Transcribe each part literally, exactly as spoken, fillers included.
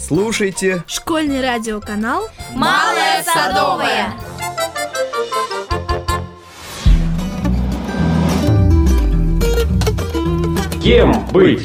Слушайте школьный радиоканал «Малая Садовая». Кем быть?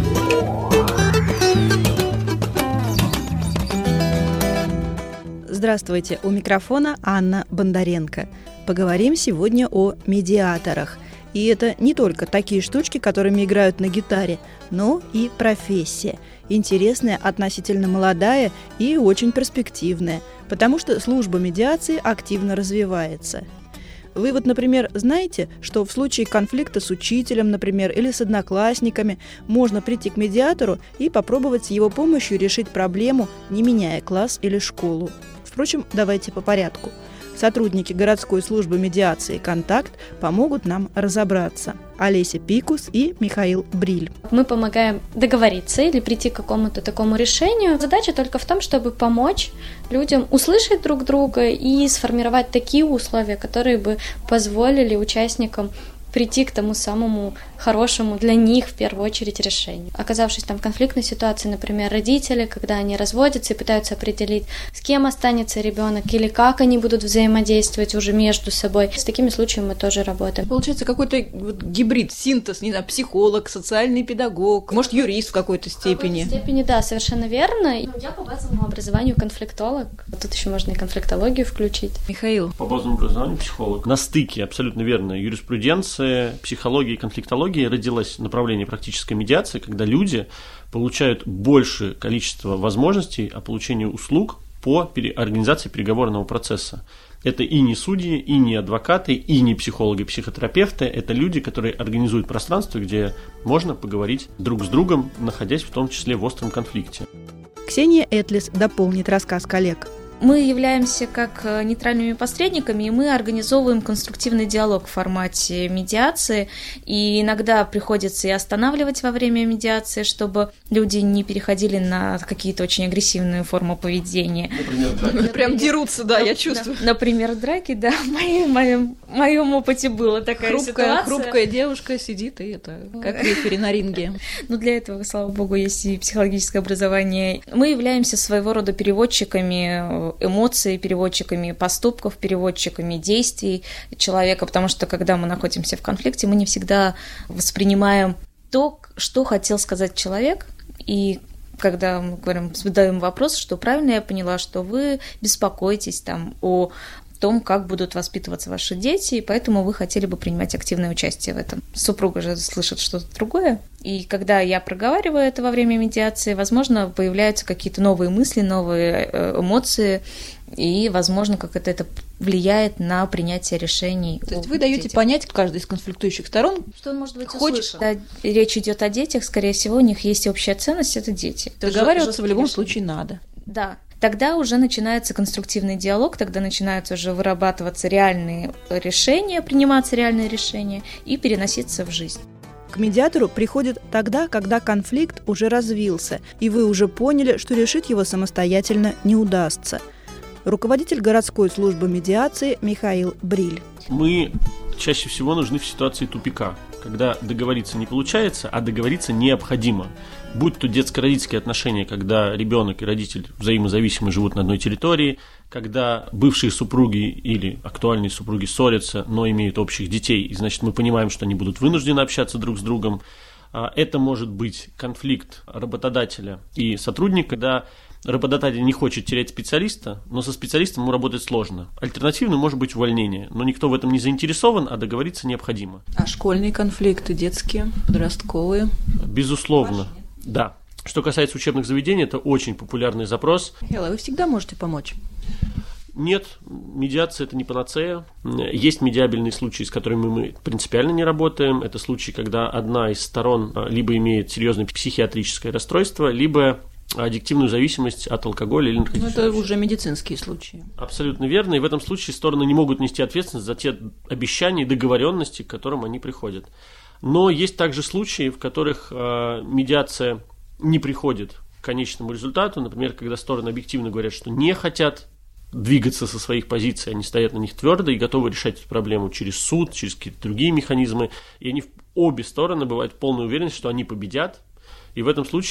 Здравствуйте, у микрофона Анна Бондаренко. Поговорим сегодня о медиаторах. И это не только такие штучки, которыми играют на гитаре, но и профессия. Интересная, относительно молодая и очень перспективная, потому что служба медиации активно развивается. Вы вот, например, знаете, что в случае конфликта с учителем, например, или с одноклассниками, можно прийти к медиатору и попробовать с его помощью решить проблему, не меняя класс или школу. Впрочем, давайте по порядку. Сотрудники городской службы медиации «Контакт» помогут нам разобраться. Олеся Пикус и Михаил Бриль. Мы помогаем договориться или прийти к какому-то такому решению. Задача только в том, чтобы помочь людям услышать друг друга и сформировать такие условия, которые бы позволили участникам прийти к тому самому хорошему для них в первую очередь решению. Оказавшись там в конфликтной ситуации, например, родители, когда они разводятся и пытаются определить, с кем останется ребенок или как они будут взаимодействовать уже между собой. С такими случаями мы тоже работаем. Получается какой-то вот гибрид, синтез, не знаю, психолог, социальный педагог, может, юрист в какой-то степени. В какой-то степени, да, совершенно верно. Я по базовому образованию конфликтолог. Тут еще можно и конфликтологию включить. Михаил. По базовому образованию психолог. На стыке, абсолютно верно, юриспруденция, психология и конфликтология родилось направление практической медиации, когда люди получают большее количество возможностей о получении услуг по организации переговорного процесса. Это и не судьи, и не адвокаты, и не психологи, психотерапевты. Это люди, которые организуют пространство, где можно поговорить друг с другом, находясь в том числе в остром конфликте. Ксения Этлис дополнит рассказ коллег. Мы являемся как нейтральными посредниками, и мы организовываем конструктивный диалог в формате медиации, и иногда приходится и останавливать во время медиации, чтобы люди не переходили на какие-то очень агрессивные формы поведения. Например, драки. Прям дерутся, да, я чувствую. Например, драки, да, в моем, моем, моем опыте была такая хрупкая, ситуация. Хрупкая девушка сидит, и это как рефери на ринге. Ну, для этого, слава богу, есть и психологическое образование. Мы являемся своего рода переводчиками эмоций, переводчиками поступков, переводчиками действий человека, потому что, когда мы находимся в конфликте, мы не всегда воспринимаем то, что хотел сказать человек, и когда мы говорим, задаем вопрос, что правильно я поняла, что вы беспокоитесь там о том, как будут воспитываться ваши дети, и поэтому вы хотели бы принимать активное участие в этом. Супруга же слышит что-то другое, и когда я проговариваю это во время медиации, возможно, появляются какие-то новые мысли, новые эмоции, и, возможно, как это, это влияет на принятие решений. То есть вы даете детях. Понять каждой из конфликтующих сторон, что он может быть хочет. услышан. Когда речь идет о детях, скорее всего, у них есть общая ценность – это дети. Договариваться в любом случае надо. Да. Тогда уже начинается конструктивный диалог, тогда начинаются уже вырабатываться реальные решения, приниматься реальные решения и переноситься в жизнь. К медиатору приходит тогда, когда конфликт уже развился, и вы уже поняли, что решить его самостоятельно не удастся. Руководитель городской службы медиации Михаил Бриль. Мы чаще всего нужны в ситуации тупика, когда договориться не получается, а договориться необходимо. Будь то детско-родительские отношения, когда ребенок и родитель взаимозависимы живут на одной территории, когда бывшие супруги или актуальные супруги ссорятся, но имеют общих детей, и значит мы понимаем, что они будут вынуждены общаться друг с другом. Это может быть конфликт работодателя и сотрудника, когда работодатель не хочет терять специалиста, но со специалистом ему работать сложно. Альтернативным может быть увольнение, но никто в этом не заинтересован, а договориться необходимо. А школьные конфликты, детские, подростковые? Безусловно, да. Что касается учебных заведений, это очень популярный запрос. Михаил, вы всегда можете помочь? Нет, медиация – это не панацея. Есть медиабельные случаи, с которыми мы принципиально не работаем. Это случаи, когда одна из сторон либо имеет серьезное психиатрическое расстройство, либо аддиктивную зависимость от алкоголя или наркотических веществ. Это уже медицинские случаи. Абсолютно верно. И в этом случае стороны не могут нести ответственность за те обещания и договоренности, к которым они приходят. Но есть также случаи, в которых э, медиация не приходит к конечному результату. Например, когда стороны объективно говорят, что не хотят двигаться со своих позиций, они стоят на них твердо и готовы решать эту проблему через суд, через какие-то другие механизмы. И они, обе стороны, бывают в полной уверенности, что они победят. И в этом случае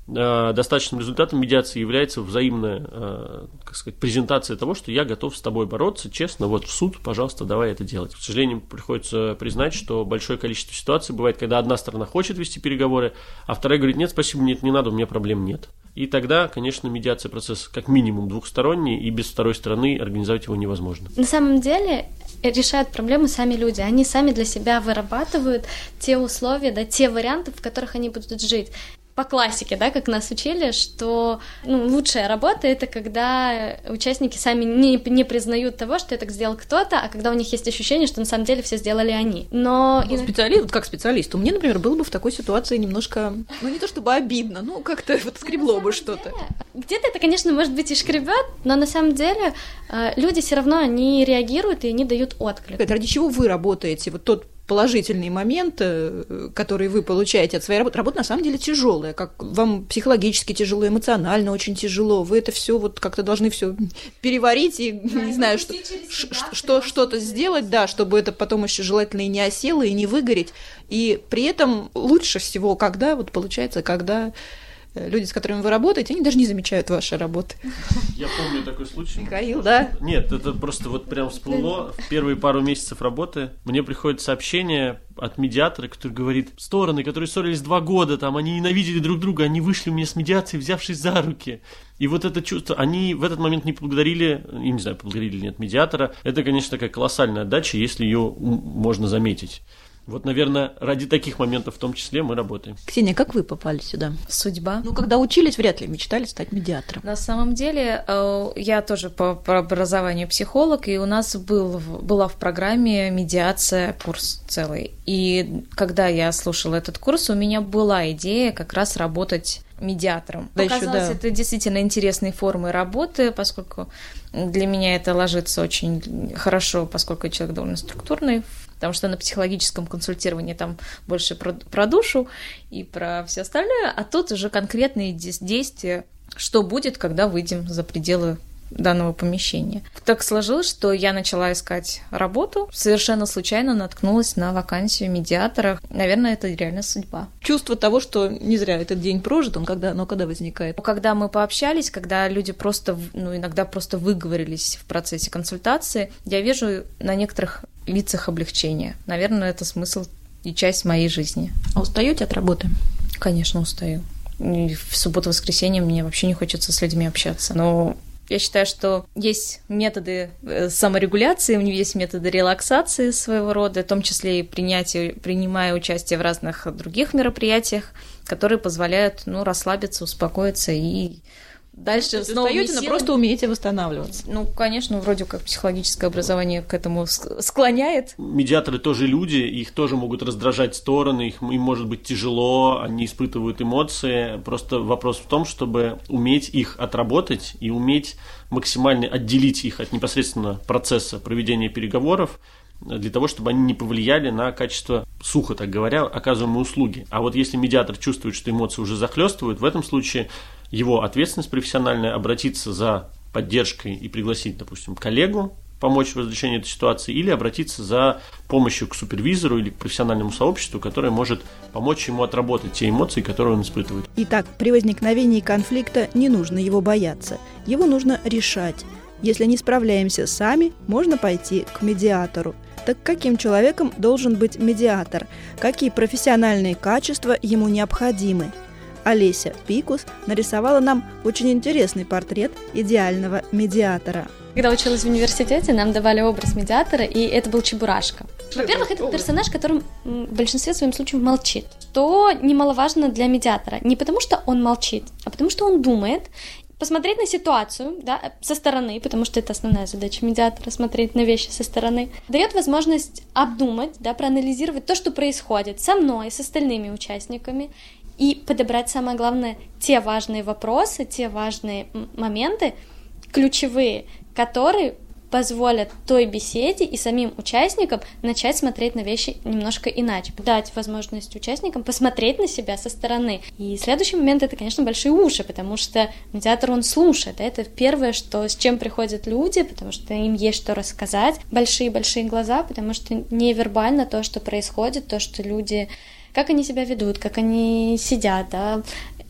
достаточным результатом медиации является взаимная, как сказать, презентация того, что я готов с тобой бороться, честно, вот в суд, пожалуйста, давай это делать. К сожалению, приходится признать, что большое количество ситуаций бывает, когда одна сторона хочет вести переговоры, а вторая говорит, нет, спасибо, нет, не надо, у меня проблем нет. И тогда, конечно, медиация процесс как минимум двухсторонний, и без второй стороны организовать его невозможно. На самом деле решают проблемы сами люди. Они сами для себя вырабатывают те условия, да, те варианты, в которых они будут жить. По классике, да, как нас учили, что ну, лучшая работа — это когда участники сами не, не признают того, что это сделал кто-то, а когда у них есть ощущение, что на самом деле все сделали они. Но ну, специалист, вот как специалисту, мне, например, было бы в такой ситуации немножко, ну не то чтобы обидно, ну как-то вот скребло бы что-то. Деле, где-то это, конечно, может быть и шкребет, но на самом деле люди все равно они реагируют и они дают отклик. Ради чего вы работаете? Вот тот положительный момент, который вы получаете от своей работы. Работа на самом деле тяжелая, как вам психологически тяжело, эмоционально очень тяжело. Вы это все вот как-то должны все переварить и да, не знаю, что, что что-то сделать, да, чтобы это потом еще желательно и не осело, и не выгореть. И при этом лучше всего, когда вот получается, когда люди, с которыми вы работаете, они даже не замечают вашей работы. Я помню такой случай. Михаил, да? Нет, это просто вот прям всплыло. В первые пару месяцев работы мне приходит сообщение от медиатора, который говорит, стороны, которые ссорились два года, там, они ненавидели друг друга, они вышли у меня с медиации, взявшись за руки. И вот это чувство, они в этот момент не поблагодарили, я не знаю, поблагодарили ли нет медиатора. Это, конечно, такая колоссальная отдача, если ее можно заметить. Вот, наверное, ради таких моментов в том числе мы работаем. Ксения, как вы попали сюда? Судьба. Ну, когда учились, вряд ли мечтали стать медиатором. На самом деле, я тоже по, по образованию психолог, и у нас был, была в программе медиация, курс целый. И когда я слушала этот курс, у меня была идея как раз работать медиатором. Да, Оказалось, еще, да. это действительно интересные формы работы, поскольку для меня это ложится очень хорошо, поскольку я человек довольно структурный, потому что на психологическом консультировании там больше про, про душу и про все остальное, а тут уже конкретные действия, что будет, когда выйдем за пределы данного помещения. Так сложилось, что я начала искать работу, совершенно случайно наткнулась на вакансию медиатора. Наверное, это реально судьба. Чувство того, что не зря этот день прожит, он когда, оно когда возникает? Когда мы пообщались, когда люди просто, ну, иногда просто выговорились в процессе консультации, я вижу на некоторых лицах облегчение. Наверное, это смысл и часть моей жизни. А устаете от работы? Конечно, устаю. И в субботу-воскресенье мне вообще не хочется с людьми общаться. Но я считаю, что есть методы саморегуляции, есть методы релаксации своего рода, в том числе и принятие, принимая участие в разных других мероприятиях, которые позволяют, ну, расслабиться, успокоиться и дальше снова устаёте, но просто умеете восстанавливаться. Ну, конечно, вроде как психологическое образование к этому склоняет. Медиаторы тоже люди, их тоже могут раздражать стороны, их, им может быть тяжело, они испытывают эмоции. Просто вопрос в том, чтобы уметь их отработать и уметь максимально отделить их от непосредственно процесса проведения переговоров, для того, чтобы они не повлияли на качество, сухо так говоря, оказываемой услуги. А вот если медиатор чувствует, что эмоции уже захлестывают, в этом случае его ответственность профессиональная обратиться за поддержкой и пригласить, допустим, коллегу помочь в разрешении этой ситуации или обратиться за помощью к супервизору или к профессиональному сообществу, которое может помочь ему отработать те эмоции, которые он испытывает. Итак, при возникновении конфликта не нужно его бояться, его нужно решать. Если не справляемся сами, можно пойти к медиатору. Так каким человеком должен быть медиатор? Какие профессиональные качества ему необходимы? Олеся Пикус нарисовала нам очень интересный портрет идеального медиатора. Когда училась в университете, нам давали образ медиатора, и это был Чебурашка. Во-первых, это персонаж, который в большинстве своем случаев молчит, что немаловажно для медиатора. Не потому, что он молчит, а потому, что он думает, посмотреть на ситуацию, да, со стороны, потому что это основная задача медиатора, смотреть на вещи со стороны, дает возможность обдумать, да, проанализировать то, что происходит со мной, с остальными участниками, и подобрать, самое главное, те важные вопросы, те важные моменты, ключевые, которые позволят той беседе и самим участникам начать смотреть на вещи немножко иначе, дать возможность участникам посмотреть на себя со стороны. И следующий момент — это, конечно, большие уши, потому что медиатор, он слушает, это первое, что, с чем приходят люди, потому что им есть что рассказать, большие-большие глаза, потому что невербально то, что происходит, то, что люди, как они себя ведут, как они сидят, да,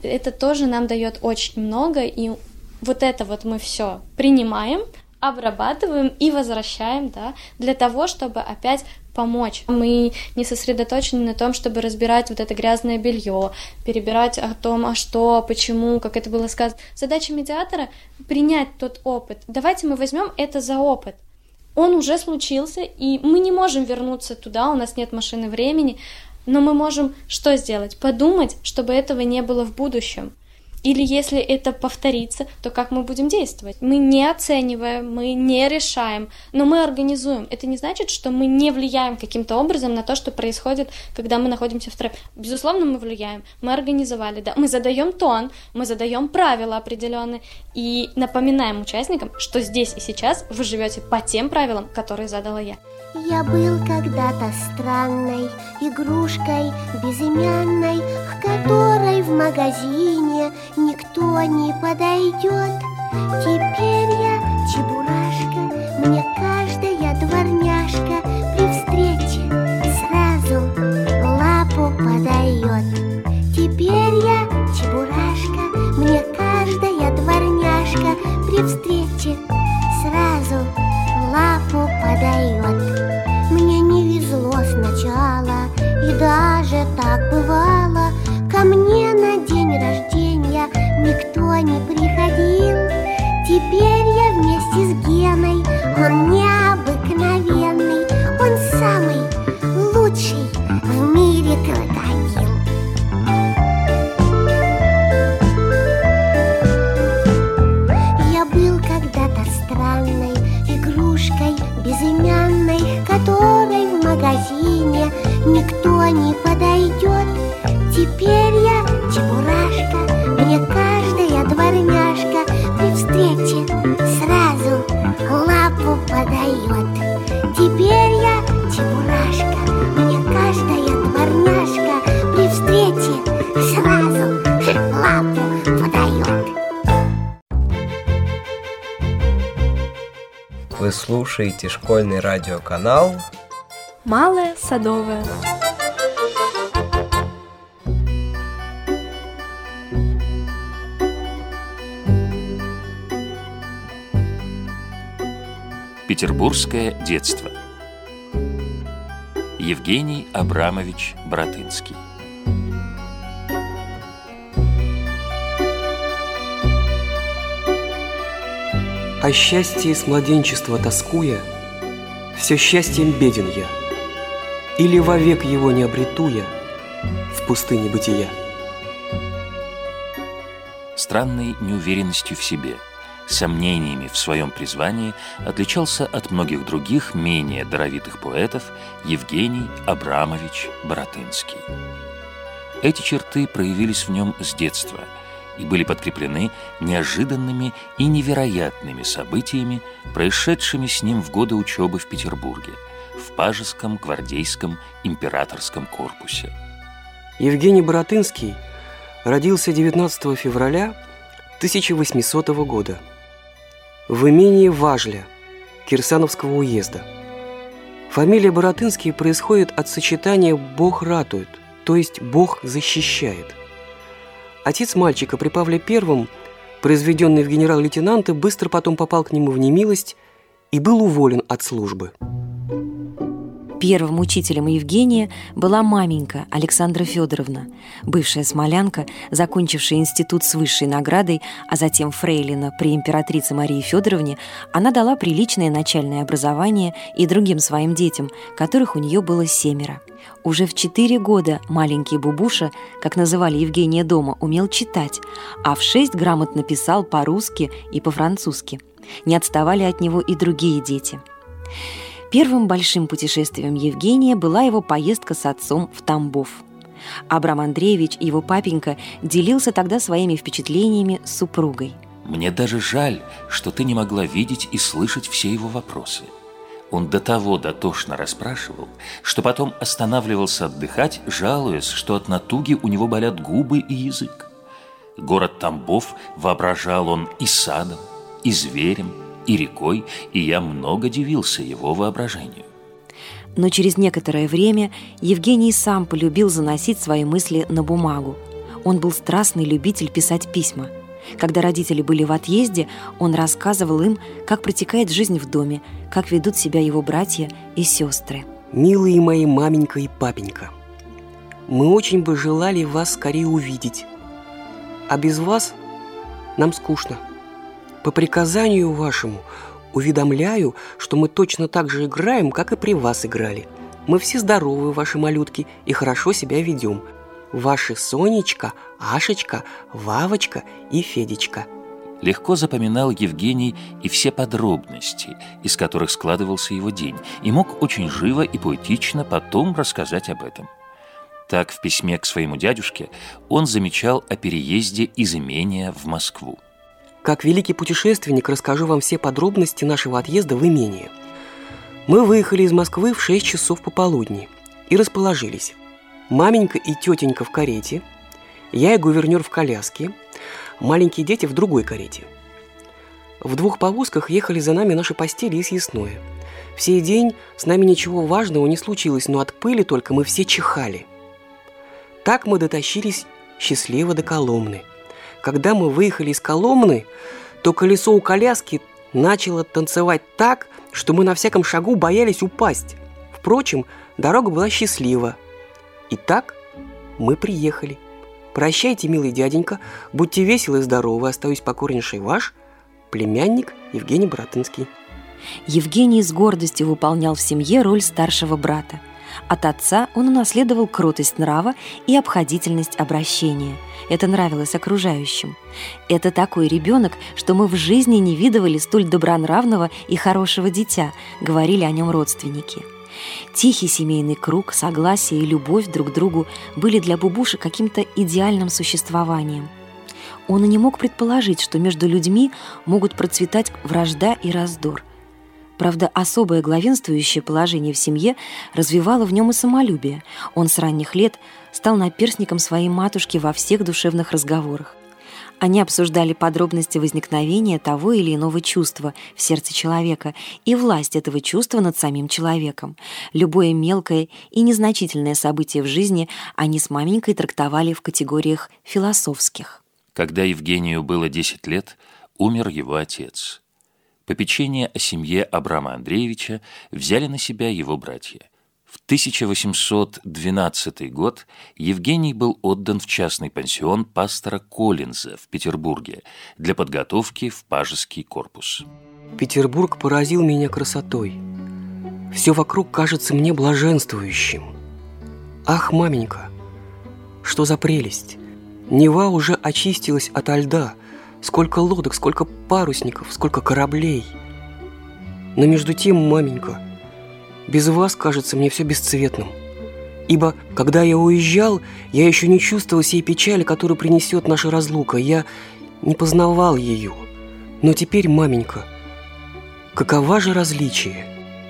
Это тоже нам дает очень много, и вот это вот мы все принимаем, обрабатываем и возвращаем, да, для того, чтобы опять помочь. Мы не сосредоточены на том, чтобы разбирать вот это грязное белье, перебирать о том, а что, почему, как это было сказано. Задача медиатора — принять тот опыт. Давайте мы возьмем это за опыт. Он уже случился, и мы не можем вернуться туда, у нас нет машины времени, но мы можем что сделать? Подумать, чтобы этого не было в будущем. Или если это повторится, то как мы будем действовать? Мы не оцениваем, мы не решаем, но мы организуем. Это не значит, что мы не влияем каким-то образом на то, что происходит, когда мы находимся в трэпе. Безусловно, мы влияем. Мы организовали, да. Мы задаем тон, мы задаем правила определенные и напоминаем участникам, что здесь и сейчас вы живете по тем правилам, которые задала я. Я был когда-то странной игрушкой безымянной, к которой в магазине никто не подойдет. Теперь я чебурашка, мне каждая дворняжка при встрече сразу лапу подает. Теперь я чебурашка, мне каждая дворняжка при встрече сразу лапу подает. Мне не везло сначала, и даже так бывало. Ко мне на день рождения никто не приходил. Теперь я вместе с Геной, он необыкновенный, он самый лучший в мире крокодил. Я был когда-то странной игрушкой безымянной, к которой в магазине никто не подойдет. Теперь я чебурашка, мне каждая дворняжка при встрече сразу лапу подает. Теперь я чебурашка, мне каждая дворняжка при встрече сразу лапу подает. Вы слушаете школьный радиоканал Малая Садовая. Петербургское детство. Евгений Абрамович Братынский. О счастье с младенчества тоскуя, все счастьем беден я, или вовек его не обрету я в пустыне бытия. Странной неуверенностью в себе, сомнениями в своем призвании отличался от многих других менее даровитых поэтов Евгений Абрамович Братынский. Эти черты проявились в нем с детства и были подкреплены неожиданными и невероятными событиями, происшедшими с ним в годы учебы в Петербурге, в Пажеском гвардейском императорском корпусе. Евгений Братынский родился девятнадцатого февраля тысяча восьмисотого года в имении Важля Кирсановского уезда. Фамилия Братынский происходит от сочетания «Бог ратует», то есть «Бог защищает». Отец мальчика при Павле Первом, произведенный в генерал-лейтенанты, быстро потом попал к нему в немилость и был уволен от службы. Первым учителем Евгения была маменька Александра Федоровна, бывшая смолянка, закончившая институт с высшей наградой, а затем фрейлина при императрице Марии Федоровне. Она дала приличное начальное образование и другим своим детям, которых у нее было семеро. Уже в четыре года маленький Бубуша, как называли Евгения дома, умел читать, а в шесть грамотно писал по-русски и по-французски. Не отставали от него и другие дети. Первым большим путешествием Евгения была его поездка с отцом в Тамбов. Абрам Андреевич, его папенька, делился тогда своими впечатлениями с супругой. «Мне даже жаль, что ты не могла видеть и слышать все его вопросы. Он до того дотошно расспрашивал, что потом останавливался отдыхать, жалуясь, что от натуги у него болят губы и язык. Город Тамбов воображал он и садом, и зверем, и рекой, и я много дивился его воображению». Но через некоторое время Евгений сам полюбил заносить свои мысли на бумагу. Он был страстный любитель писать письма. Когда родители были в отъезде, он рассказывал им, как протекает жизнь в доме, как ведут себя его братья и сестры. «Милые мои маменька и папенька, мы очень бы желали вас скорее увидеть, а без вас нам скучно. По приказанию вашему уведомляю, что мы точно так же играем, как и при вас играли. Мы все здоровы, ваши малютки, и хорошо себя ведем. Ваши Сонечка, Ашечка, Вавочка и Федечка». Легко запоминал Евгений и все подробности, из которых складывался его день, и мог очень живо и поэтично потом рассказать об этом. Так, в письме к своему дядюшке он замечал о переезде из имения в Москву. «Как великий путешественник расскажу вам все подробности нашего отъезда в имение. Мы выехали из Москвы в шесть часов пополудни и расположились. Маменька и тетенька в карете, я и гувернер в коляске, маленькие дети в другой карете. В двух повозках ехали за нами наши постели и съестное. В сей день с нами ничего важного не случилось, но от пыли только мы все чихали. Так мы дотащились счастливо до Коломны. Когда мы выехали из Коломны, то колесо у коляски начало танцевать так, что мы на всяком шагу боялись упасть. Впрочем, дорога была счастлива. И так мы приехали. Прощайте, милый дяденька, будьте веселы и здоровы, остаюсь покорнейший ваш племянник Евгений Баратынский». Евгений с гордостью выполнял в семье роль старшего брата. От отца он унаследовал кротость нрава и обходительность обращения. Это нравилось окружающим. «Это такой ребенок, что мы в жизни не видывали столь добронравного и хорошего дитя», — говорили о нем родственники. Тихий семейный круг, согласие и любовь друг к другу были для Бубуши каким-то идеальным существованием. Он и не мог предположить, что между людьми могут процветать вражда и раздор. Правда, особое главенствующее положение в семье развивало в нем и самолюбие. Он с ранних лет стал наперсником своей матушки во всех душевных разговорах. Они обсуждали подробности возникновения того или иного чувства в сердце человека и власть этого чувства над самим человеком. Любое мелкое и незначительное событие в жизни они с маменькой трактовали в категориях философских. Когда Евгению было десять лет, умер его отец. Попечение о семье Абрама Андреевича взяли на себя его братья. В тысяча восемьсот двенадцатый год Евгений был отдан в частный пансион пастора Коллинза в Петербурге для подготовки в пажеский корпус. Петербург поразил меня красотой. Все вокруг кажется мне блаженствующим. Ах, маменька, что за прелесть! Нева уже очистилась ото льда. Сколько лодок, сколько парусников, сколько кораблей. Но между тем, маменька, без вас кажется мне все бесцветным. Ибо, когда я уезжал, я еще не чувствовал сей печали, которую принесет наша разлука. Я не познавал ее. Но теперь, маменька, какова же различие?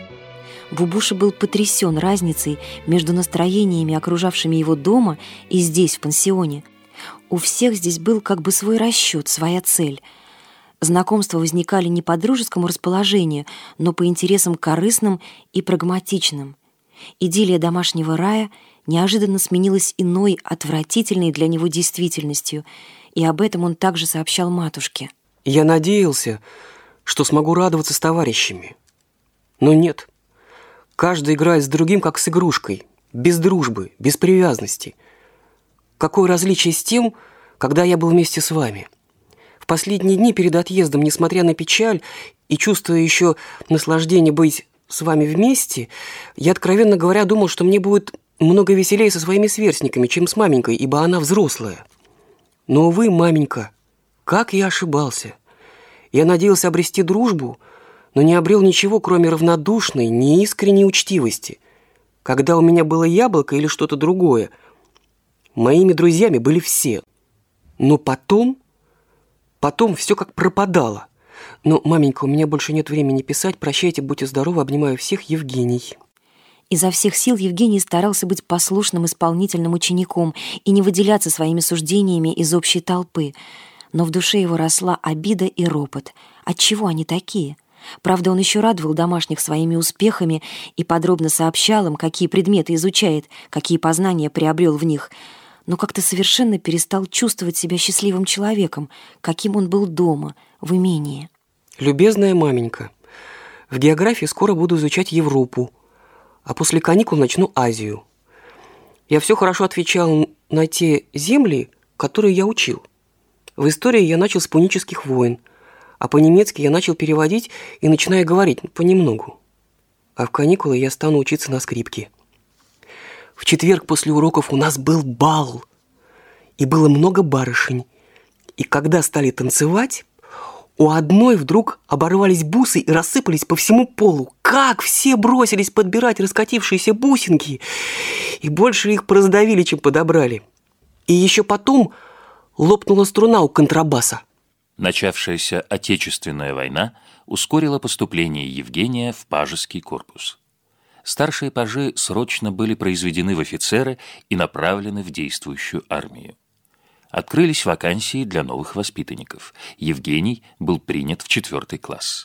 Бубуша был потрясен разницей между настроениями, окружавшими его дома, и здесь, в пансионе. У всех здесь был как бы свой расчет, своя цель. Знакомства возникали не по дружескому расположению, но по интересам корыстным и прагматичным. Идиллия домашнего рая неожиданно сменилась иной, отвратительной для него действительностью, и об этом он также сообщал матушке. Я надеялся, что смогу радоваться с товарищами. Но нет. Каждый играет с другим, как с игрушкой, без дружбы, без привязанности. Какое различие с тем, когда я был вместе с вами? В последние дни перед отъездом, несмотря на печаль и чувствуя еще наслаждение быть с вами вместе, я, откровенно говоря, думал, что мне будет много веселее со своими сверстниками, чем с маменькой, ибо она взрослая. Но, увы, маменька, как я ошибался. Я надеялся обрести дружбу, но не обрел ничего, кроме равнодушной, неискренней учтивости. Когда у меня было яблоко или что-то другое, моими друзьями были все. Но потом, потом все как пропадало. Но, маменька, у меня больше нет времени писать. Прощайте, будьте здоровы, обнимаю всех, Евгений. Изо всех сил Евгений старался быть послушным, исполнительным учеником и не выделяться своими суждениями из общей толпы. Но в душе его росла обида и ропот. Отчего они такие? Правда, он еще радовал домашних своими успехами и подробно сообщал им, какие предметы изучает, какие познания приобрел в них. но как-то совершенно перестал чувствовать себя счастливым человеком, каким он был дома, в имении. Любезная маменька, в географии скоро буду изучать Европу, а после каникул начну Азию. Я все хорошо отвечал на те земли, которые я учил. В истории я начал с пунических войн, а по-немецки я начал переводить и начинаю говорить понемногу. А в каникулы я стану учиться на скрипке. В четверг после уроков у нас был бал, и было много барышень. И когда стали танцевать, у одной вдруг оборвались бусы и рассыпались по всему полу. Как все бросились подбирать раскатившиеся бусинки, и больше их раздавили, чем подобрали. И еще потом лопнула струна у контрабаса. Начавшаяся Отечественная война ускорила поступление Евгения в пажеский корпус. Старшие пажи срочно были произведены в офицеры и направлены в действующую армию. Открылись вакансии для новых воспитанников. Евгений был принят в четвертый класс.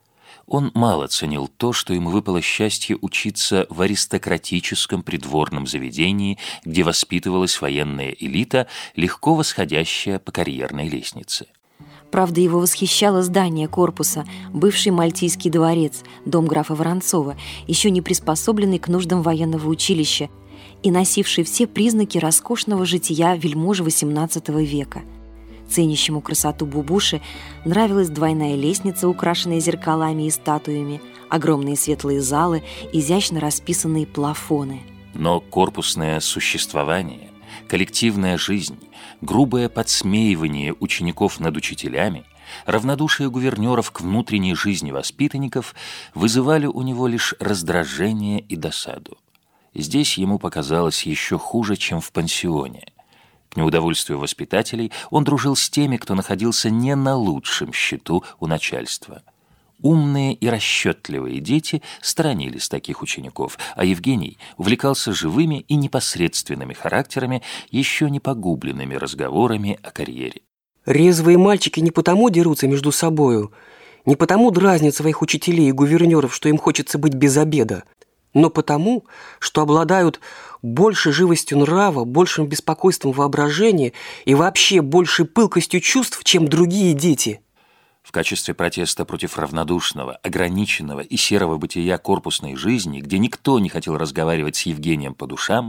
Он мало ценил то, что ему выпало счастье учиться в аристократическом придворном заведении, где воспитывалась военная элита, легко восходящая по карьерной лестнице. Правда, его восхищало здание корпуса, бывший Мальтийский дворец, дом графа Воронцова, еще не приспособленный к нуждам военного училища и носивший все признаки роскошного жития вельможи восемнадцатого века. Ценящему красоту Бубуши нравилась двойная лестница, украшенная зеркалами и статуями, огромные светлые залы, изящно расписанные плафоны. Но корпусное существование, коллективная жизнь, грубое подсмеивание учеников над учителями, равнодушие гувернеров к внутренней жизни воспитанников вызывали у него лишь раздражение и досаду. Здесь ему показалось еще хуже, чем в пансионе. К неудовольствию воспитателей он дружил с теми, кто находился не на лучшем счету у начальства. Умные и расчетливые дети сторонились таких учеников, а Евгений увлекался живыми и непосредственными характерами, еще не погубленными разговорами о карьере. Резвые мальчики не потому дерутся между собою, не потому дразнят своих учителей и гувернеров, что им хочется быть без обеда, но потому, что обладают больше живостью нрава, большим беспокойством воображения и вообще большей пылкостью чувств, чем другие дети. В качестве протеста против равнодушного, ограниченного и серого бытия корпусной жизни, где никто не хотел разговаривать с Евгением по душам,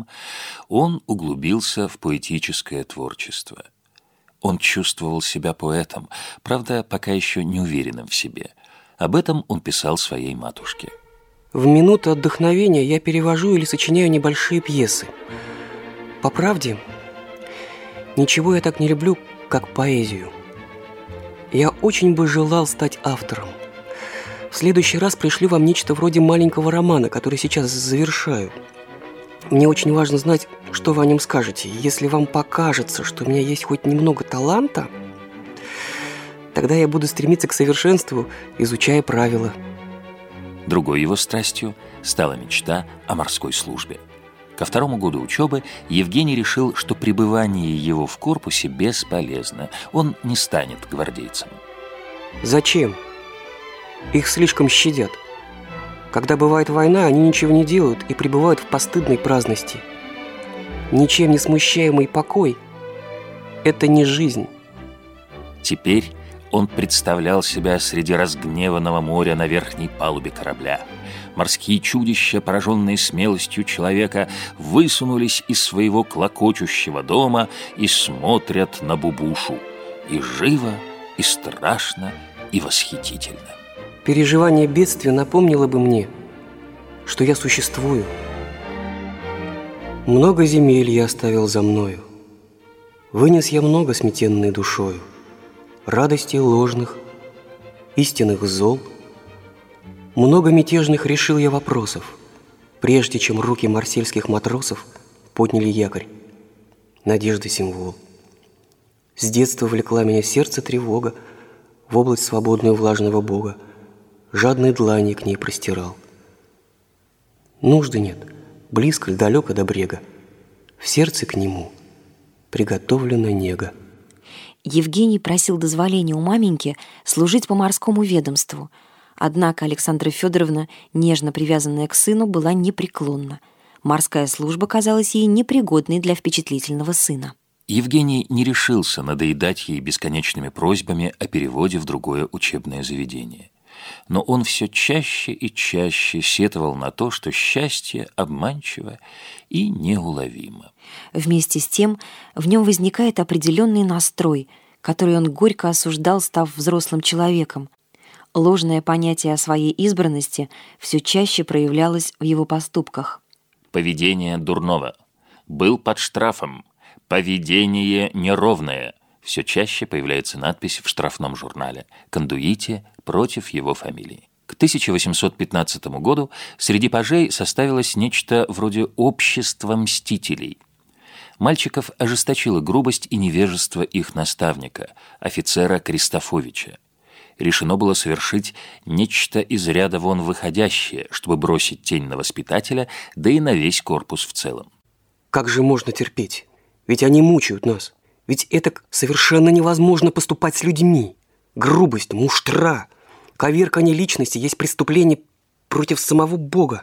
он углубился в поэтическое творчество. Он чувствовал себя поэтом, правда, пока еще не уверенным в себе. Об этом он писал своей матушке. В минуты отдохновения я перевожу или сочиняю небольшие пьесы. По правде, ничего я так не люблю, как поэзию. Я очень бы желал стать автором. В следующий раз пришлю вам нечто вроде маленького романа, который сейчас завершаю. Мне очень важно знать, что вы о нем скажете. Если вам покажется, что у меня есть хоть немного таланта, тогда я буду стремиться к совершенству, изучая правила. Другой его страстью стала мечта о морской службе. Ко второму году учебы Евгений решил, что пребывание его в корпусе бесполезно. Он не станет гвардейцем. Зачем? Их слишком щадят. Когда бывает война, они ничего не делают и пребывают в постыдной праздности. Ничем не смущаемый покой – это не жизнь. Теперь он представлял себя среди разгневанного моря на верхней палубе корабля. Морские чудища, пораженные смелостью человека, высунулись из своего клокочущего дома и смотрят на Бубушу. И живо, и страшно, и восхитительно. Переживание бедствия напомнило бы мне, что я существую. Много земель я оставил за мною. Вынес я много сметенной душою, радостей ложных, истинных зол. Много мятежных решил я вопросов, прежде чем руки марсельских матросов подняли якорь. Надежды символ. С детства влекла меня сердце тревога в область свободную влажного Бога. Жадной длани к ней простирал. Нужды нет, близко ли далеко до брега. В сердце к нему приготовлена нега. Евгений просил дозволения у маменьки служить по морскому ведомству. Однако Александра Федоровна, нежно привязанная к сыну, была непреклонна. Морская служба казалась ей непригодной для впечатлительного сына. Евгений не решился надоедать ей бесконечными просьбами о переводе в другое учебное заведение. Но он все чаще и чаще сетовал на то, что счастье обманчиво и неуловимо. Вместе с тем в нем возникает определенный настрой, который он горько осуждал, став взрослым человеком. Ложное понятие о своей избранности все чаще проявлялось в его поступках. Поведение дурного. Был под штрафом. Поведение неровное. Все чаще появляется надпись в штрафном журнале «Кондуите» против его фамилии. К тысяча восемьсот пятнадцатому году среди пажей составилось нечто вроде общества мстителей. Мальчиков ожесточила грубость и невежество их наставника, офицера Кристофовича. Решено было совершить нечто из ряда вон выходящее, чтобы бросить тень на воспитателя, да и на весь корпус в целом. Как же можно терпеть? Ведь они мучают нас. Ведь это совершенно невозможно поступать с людьми. Грубость, муштра, коверкание личности есть преступление против самого Бога.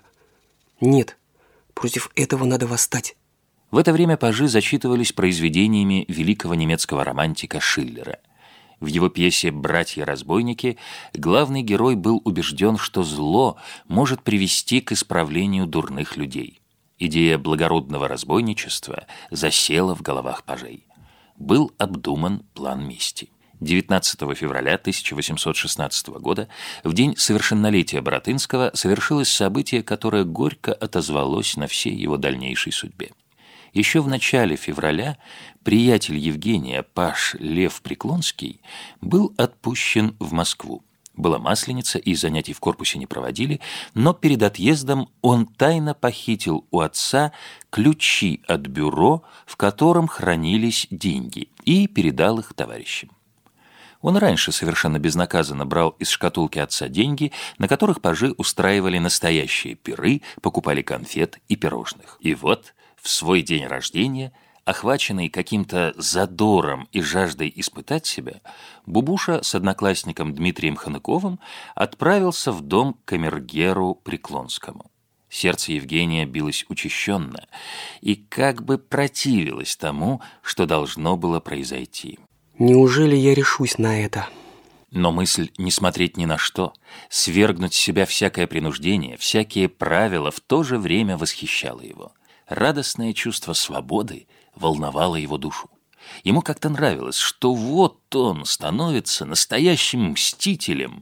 Нет, против этого надо восстать. В это время пажи зачитывались произведениями великого немецкого романтика Шиллера. В его пьесе «Братья-разбойники» главный герой был убежден, что зло может привести к исправлению дурных людей. Идея благородного разбойничества засела в головах пажей. Был обдуман план мести. девятнадцатого февраля тысяча восемьсот шестнадцатого года, в день совершеннолетия Баратынского, совершилось событие, которое горько отозвалось на всей его дальнейшей судьбе. Еще в начале февраля приятель Евгения, паж Лев Преклонский, был отпущен в Москву. Была Масленица, и занятий в корпусе не проводили, но перед отъездом он тайно похитил у отца ключи от бюро, в котором хранились деньги, и передал их товарищам. Он раньше совершенно безнаказанно брал из шкатулки отца деньги, на которых пажи устраивали настоящие пиры, покупали конфет и пирожных. И вот в свой день рождения, охваченный каким-то задором и жаждой испытать себя, Бубуша с одноклассником Дмитрием Ханыковым отправился в дом к камергеру Преклонскому. Сердце Евгения билось учащенно и как бы противилось тому, что должно было произойти. Неужели я решусь на это? Но мысль не смотреть ни на что, свергнуть с себя всякое принуждение, всякие правила в то же время восхищало его. Радостное чувство свободы волновало его душу. Ему как-то нравилось, что вот он становится настоящим мстителем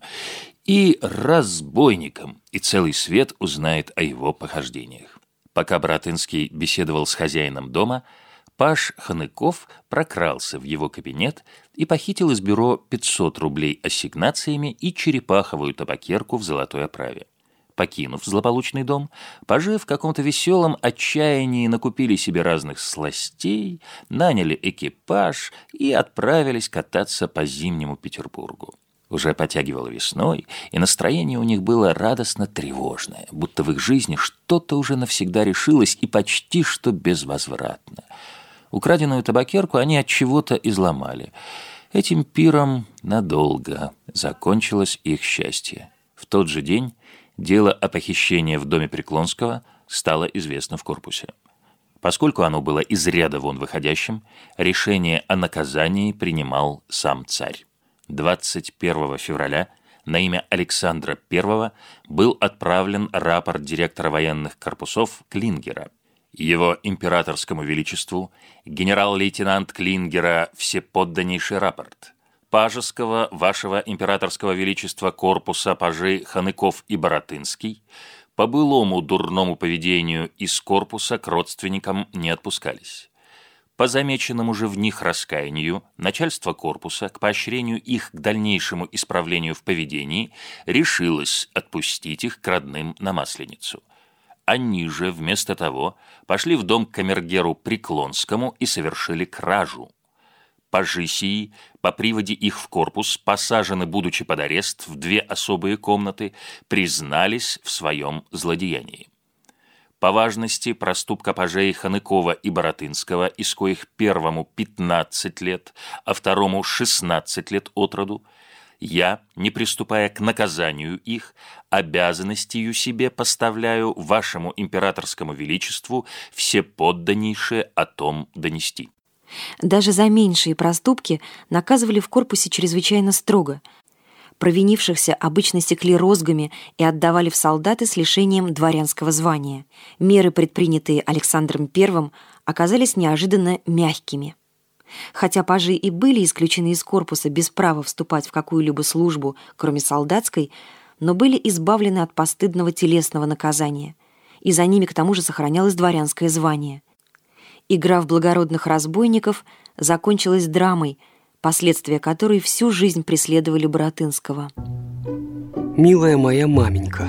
и разбойником, и целый свет узнает о его похождениях. Пока Баратынский беседовал с хозяином дома, паж Ханыков прокрался в его кабинет и похитил из бюро пятьсот рублей ассигнациями и черепаховую табакерку в золотой оправе. Покинув злополучный дом, пажи в каком-то веселом отчаянии накупили себе разных сластей, наняли экипаж и отправились кататься по зимнему Петербургу. Уже потягивало весной, и настроение у них было радостно тревожное, будто в их жизни что-то уже навсегда решилось и почти что безвозвратно. Украденную табакерку они от чего-то изломали. Этим пиром надолго закончилось их счастье. В тот же день дело о похищении в доме Преклонского стало известно в корпусе. Поскольку оно было из ряда вон выходящим, решение о наказании принимал сам царь. двадцать первого февраля на имя Александра Первого был отправлен рапорт директора военных корпусов Клингера. Его императорскому величеству генерал-лейтенант Клингера всеподданнейший рапорт. Пажеского вашего императорского величества корпуса пажей Ханыков и Баратынский по былому дурному поведению из корпуса к родственникам не отпускались. По замеченному же в них раскаянию начальство корпуса к поощрению их к дальнейшему исправлению в поведении решилось отпустить их к родным на Масленицу. Они же вместо того пошли в дом к камергеру Преклонскому и совершили кражу. Пажи сии, по приводе их в корпус, посажены, будучи под арест, в две особые комнаты, признались в своем злодеянии. По важности проступка пажей Ханыкова и Баратынского, из коих первому пятнадцать лет, а второму шестнадцать лет от роду, Я, не приступая к наказанию их, обязанностью себе поставляю вашему императорскому величеству все подданнейшее о том донести». Даже за меньшие проступки наказывали в корпусе чрезвычайно строго. Провинившихся обычно секли розгами и отдавали в солдаты с лишением дворянского звания. Меры, предпринятые Александром Первым, оказались неожиданно мягкими. Хотя пажи и были исключены из корпуса без права вступать в какую-либо службу, кроме солдатской, но были избавлены от постыдного телесного наказания, и за ними к тому же сохранялось дворянское звание. Игра в благородных разбойников закончилась драмой, последствия которой всю жизнь преследовали Баратынского. Милая моя маменька,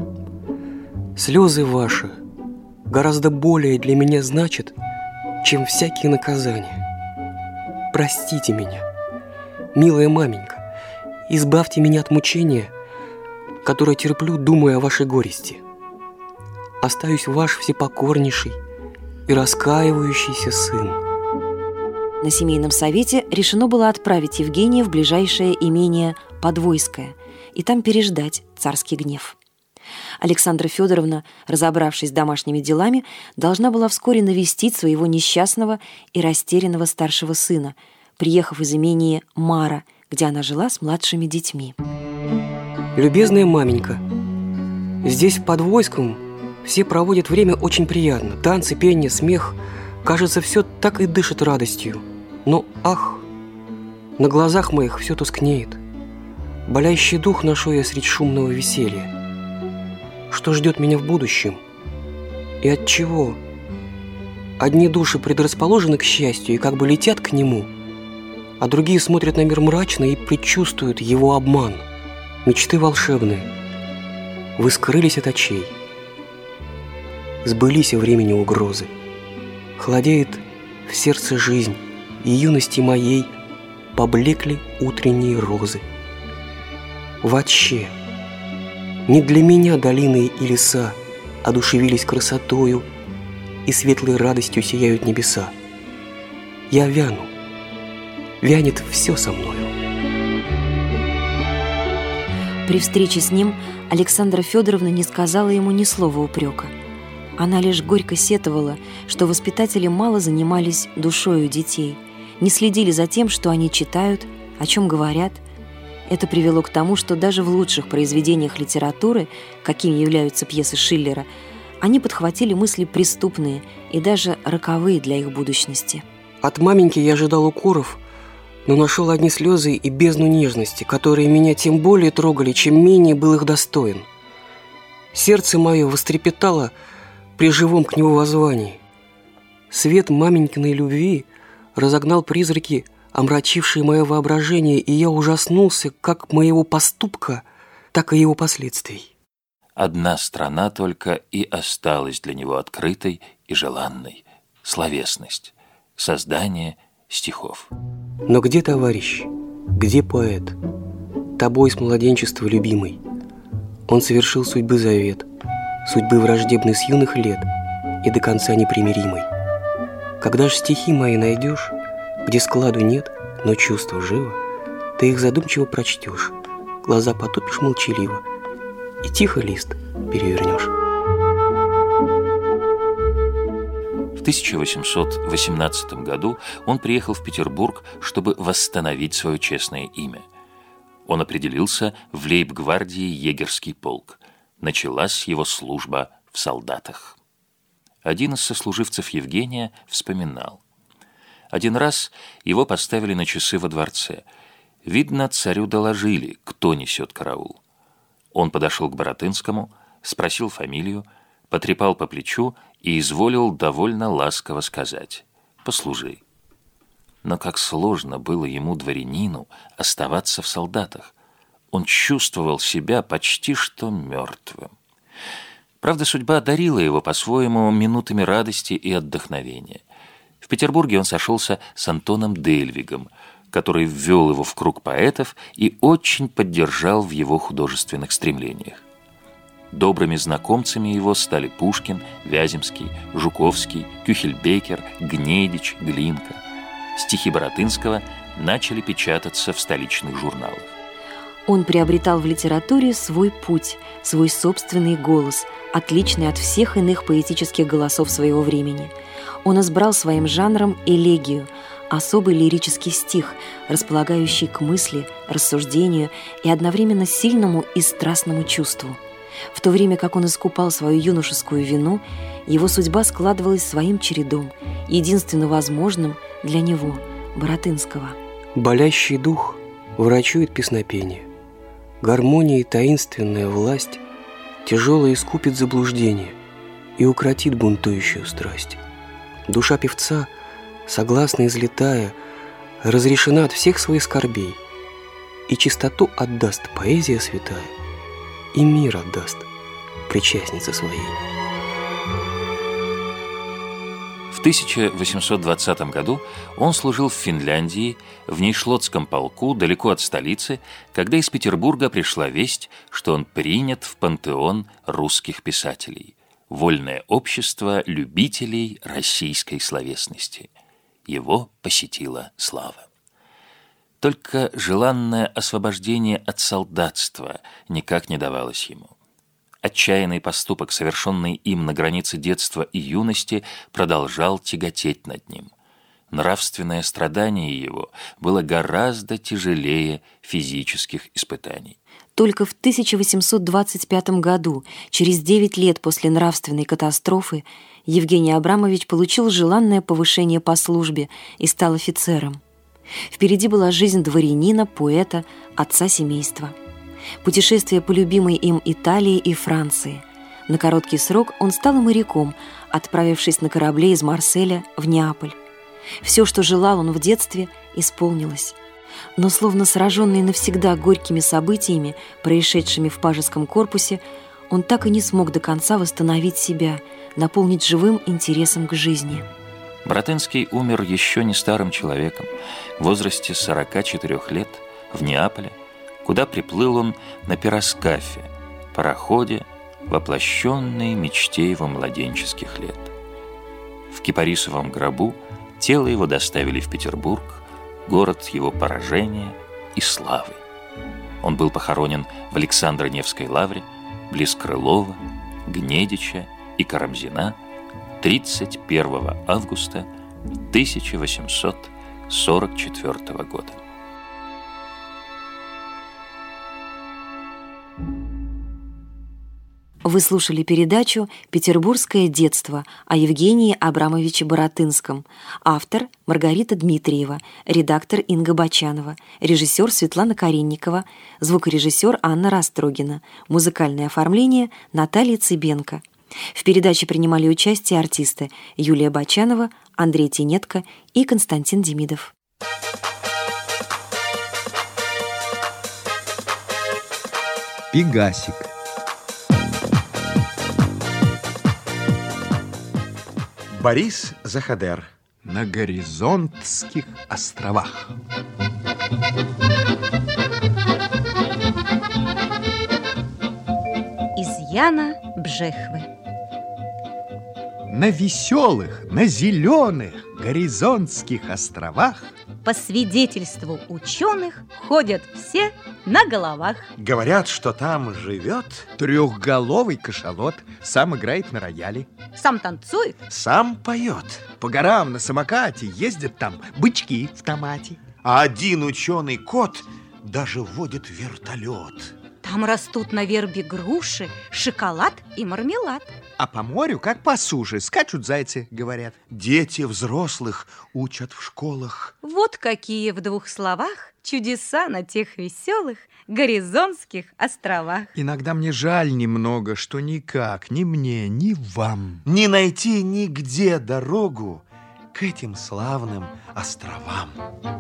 слезы ваши гораздо более для меня значат, чем всякие наказания. Простите меня, милая маменька, избавьте меня от мучения, которое терплю, думая о вашей горести. Остаюсь ваш всепокорнейший и раскаивающийся сын. На семейном совете решено было отправить Евгения в ближайшее имение Подвойское и там переждать царский гнев. Александра Федоровна, разобравшись с домашними делами, должна была вскоре навестить своего несчастного и растерянного старшего сына, приехав из имения Мара, где она жила с младшими детьми. Любезная маменька, здесь в Подвойском все проводят время очень приятно. Танцы, пение, смех. Кажется, все так и дышит радостью. Но, ах, на глазах моих все тускнеет. Болящий дух ношу я средь шумного веселья. Что ждет меня в будущем? И от чего? Одни души предрасположены к счастью и как бы летят к нему, а другие смотрят на мир мрачно и предчувствуют его обман. Мечты волшебные. Вы скрылись от очей. Сбылись времени угрозы. Холодеет в сердце жизнь, и юности моей поблекли утренние розы. Вообще, не для меня долины и леса одушевились красотою, и светлой радостью сияют небеса. Я вяну, вянет все со мною. При встрече с ним Александра Федоровна не сказала ему ни слова упрека. Она лишь горько сетовала, что воспитатели мало занимались душою детей, не следили за тем, что они читают, о чем говорят. Это привело к тому, что даже в лучших произведениях литературы, какими являются пьесы Шиллера, они подхватили мысли преступные и даже роковые для их будущности. От маменьки я ожидал укоров, но нашел одни слезы и бездну нежности, которые меня тем более трогали, чем менее был их достоин. Сердце мое вострепетало при живом к нему воззвании. Свет маменькиной любви разогнал призраки, омрачившие мое воображение, и я ужаснулся как моего поступка, так и его последствий. Одна страна только и осталась для него открытой и желанной — словесность, создание стихов. Но где товарищ, где поэт, тобой с младенчества любимый? Он совершил судьбы завет, судьбы враждебной с юных лет и до конца непримиримой. Когда ж стихи мои найдешь, где складу нет, но чувство живо, ты их задумчиво прочтешь, глаза потупишь молчаливо и тихо лист перевернешь. В тысяча восемьсот восемнадцатом году он приехал в Петербург, чтобы восстановить свое честное имя. Он определился в лейб-гвардии егерский полк. Началась его служба в солдатах. Один из сослуживцев Евгения вспоминал. Один раз его поставили на часы во дворце. Видно, царю доложили, кто несет караул. Он подошел к Баратынскому, спросил фамилию, потрепал по плечу и изволил довольно ласково сказать: «Послужи». Но как сложно было ему, дворянину, оставаться в солдатах. Он чувствовал себя почти что мертвым. Правда, судьба одарила его по-своему минутами радости и отдохновения. В Петербурге он сошелся с Антоном Дельвигом, который ввел его в круг поэтов и очень поддержал в его художественных стремлениях. Добрыми знакомцами его стали Пушкин, Вяземский, Жуковский, Кюхельбекер, Гнедич, Глинка. Стихи Баратынского начали печататься в столичных журналах. Он приобретал в литературе свой путь, свой собственный голос, отличный от всех иных поэтических голосов своего времени. Он избрал своим жанром элегию, особый лирический стих, располагающий к мысли, рассуждению и одновременно сильному и страстному чувству. В то время как он искупал свою юношескую вину, его судьба складывалась своим чередом, единственно возможным для него, Баратынского. Болящий дух врачует песнопение. Гармония и таинственная власть тяжело искупит заблуждение и укротит бунтующую страсть. Душа певца, согласно излетая, разрешена от всех своих скорбей, и чистоту отдаст поэзия святая, и мир отдаст причастнице своей. В тысяча восемьсот двадцатом году он служил в Финляндии, в Нейшлотском полку, далеко от столицы, когда из Петербурга пришла весть, что он принят в пантеон русских писателей, вольное общество любителей российской словесности. Его посетила слава. Только желанное освобождение от солдатства никак не давалось ему. Отчаянный поступок, совершенный им на границе детства и юности, продолжал тяготеть над ним. Нравственное страдание его было гораздо тяжелее физических испытаний. Только в тысяча восемьсот двадцать пятом году, через девять лет после нравственной катастрофы, Евгений Абрамович получил желанное повышение по службе и стал офицером. Впереди была жизнь дворянина, поэта, отца семейства. Путешествия по любимой им Италии и Франции. На короткий срок он стал и моряком, отправившись на корабле из Марселя в Неаполь. Все, что желал он в детстве, исполнилось. Но, словно сраженный навсегда горькими событиями, происшедшими в пажеском корпусе, он так и не смог до конца восстановить себя, наполнить живым интересом к жизни. Баратынский умер еще не старым человеком, в возрасте сорока четырёх лет, в Неаполе, куда приплыл он на пироскафе, пароходе, воплощенной мечте его младенческих лет. В кипарисовом гробу тело его доставили в Петербург, город его поражения и славы. Он был похоронен в Александро-Невской лавре, близ Крылова, Гнедича и Карамзина тридцать первого августа тысяча восемьсот сорок четвёртого года. Вы слушали передачу «Петербургское детство» о Евгении Абрамовиче Баратынском. Автор Маргарита Дмитриева, редактор Инга Бочанова, режиссер Светлана Каринникова, звукорежиссер Анна Растрогина, музыкальное оформление Наталья Цыбенко. В передаче принимали участие артисты Юлия Бочанова, Андрей Тенетко и Константин Демидов. Пегасик. Борис Захадер. На Горизонтских островах. Из Яна Бжехвы. На веселых, на зеленых Горизонтских островах по свидетельству ученых ходят все на головах. Говорят, что там живет трехголовый кашалот, сам играет на рояле, сам танцует, сам поет. По горам на самокате ездят там бычки в томате. А один ученый кот даже водит вертолет. Там растут на вербе груши, шоколад и мармелад. А по морю, как по суше, скачут зайцы, говорят. Дети взрослых учат в школах. Вот какие в двух словах чудеса на тех веселых Горизонтских островах. Иногда мне жаль немного, что никак ни мне, ни вам не найти нигде дорогу к этим славным островам.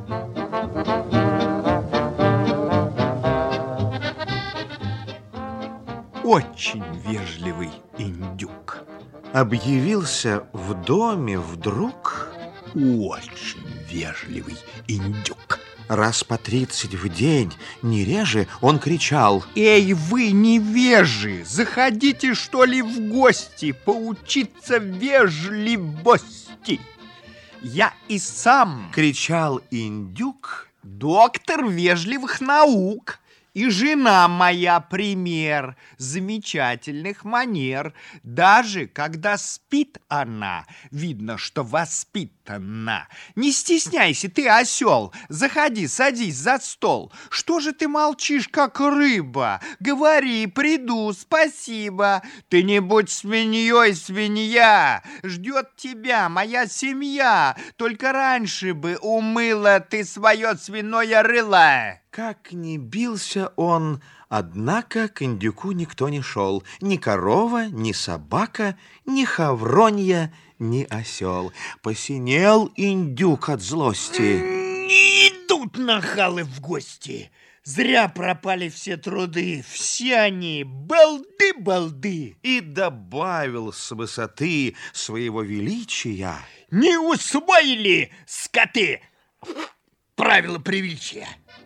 Очень вежливый индюк объявился в доме вдруг. Очень вежливый индюк. Раз по тридцать в день, не реже, он кричал: «Эй, вы невежи! Заходите, что ли, в гости, поучиться вежливости!» «Я и сам, — кричал индюк, — доктор вежливых наук, И жена моя пример замечательных манер. Даже когда спит она, видно, что воспитана. Не стесняйся ты, осел, заходи, садись за стол. Что же ты молчишь, как рыба? Говори, приду, спасибо. Ты не будь свиньей, свинья. Ждет тебя моя семья. Только раньше бы умыла ты свое свиное рыло. Как ни бился он, однако к индюку никто не шел. Ни корова, ни собака, ни хавронья, ни осел. Посинел индюк от злости. Не идут нахалы в гости. Зря пропали все труды. Все они балды-балды. И добавил с высоты своего величия: не усвоили, скоты, правила приличия.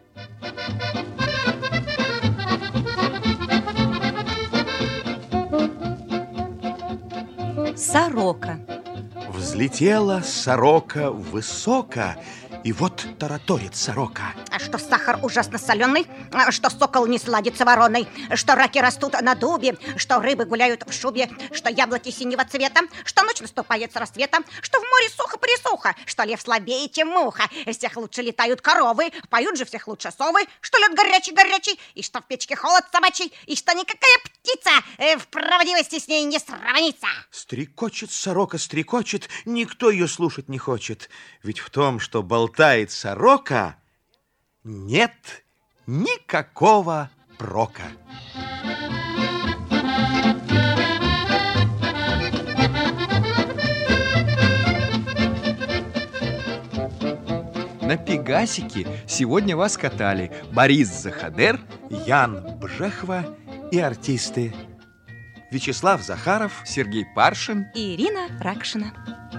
Сорока. Взлетела сорока высоко, и вот тараторит сорока: что сахар ужасно соленый, что сокол не сладится вороной, что раки растут на дубе, что рыбы гуляют в шубе, что яблоки синего цвета, что ночь наступает с рассветом, что в море сухо-присухо, что лев слабее, чем муха, всех лучше летают коровы, поют же всех лучше совы, что лед горячий-горячий, и что в печке холод собачий, и что никакая птица э, в правдивости с ней не сравнится. Стрекочет сорока, стрекочет, никто ее слушать не хочет. Ведь в том, что болтает сорока, нет никакого прока. На Пегасике сегодня вас катали Борис Захадер, Ян Бжехва и артисты Вячеслав Захаров, Сергей Паршин и Ирина Ракшина.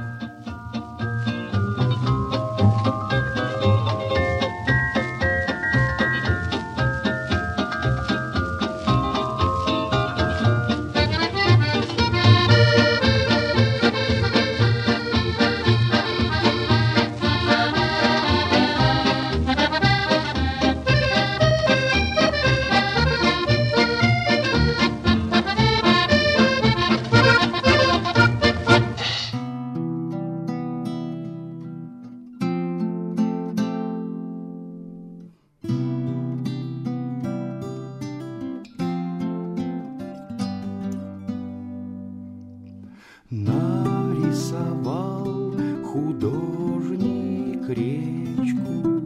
Нарисовал художник речку,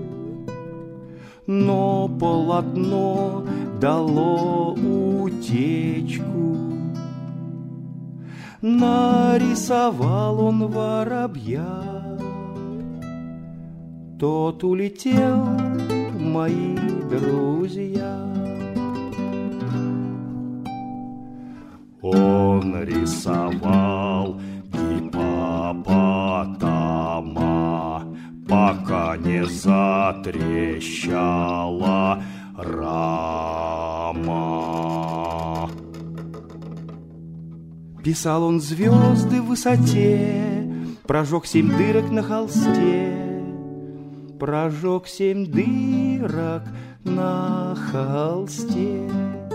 но полотно дало утечку. Нарисовал он воробья, тот улетел, мои друзья. Он рисовал гиппопотама, пока не затрещала рама. Писал он звезды в высоте, прожег семь дырок на холсте, прожег семь дырок на холсте.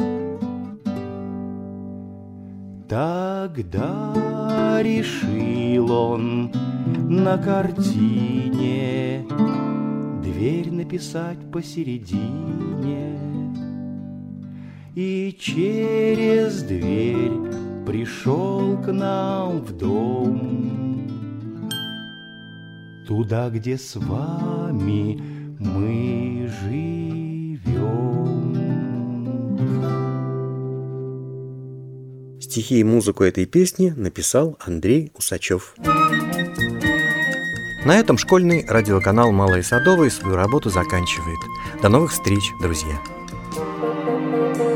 Тогда решил он на картине дверь написать посередине, и через дверь пришел к нам в дом, туда, где с вами мы живем. Стихи и музыку этой песни написал Андрей Усачев. На этом школьный радиоканал «Малые Садовые» свою работу заканчивает. До новых встреч, друзья!